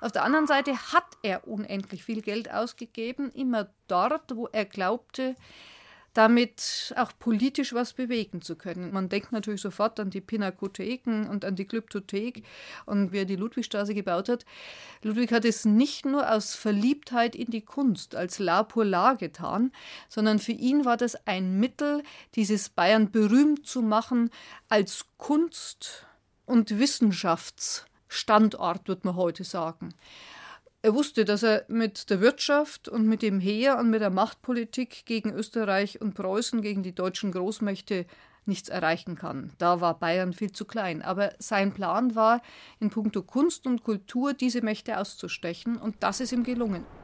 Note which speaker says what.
Speaker 1: Auf der anderen Seite hat er unendlich viel Geld ausgegeben, immer dort, wo er glaubte, damit auch politisch was bewegen zu können. Man denkt natürlich sofort an die Pinakotheken und an die Glyptothek und wie er die Ludwigstraße gebaut hat. Ludwig hat es nicht nur aus Verliebtheit in die Kunst als La pour la getan, sondern für ihn war das ein Mittel, dieses Bayern berühmt zu machen als Kunst- und Wissenschaftsstandort, würde man heute sagen. Er wusste, dass er mit der Wirtschaft und mit dem Heer und mit der Machtpolitik gegen Österreich und Preußen, gegen die deutschen Großmächte nichts erreichen kann. Da war Bayern viel zu klein. Aber sein Plan war, in puncto Kunst und Kultur diese Mächte auszustechen, und das ist ihm gelungen.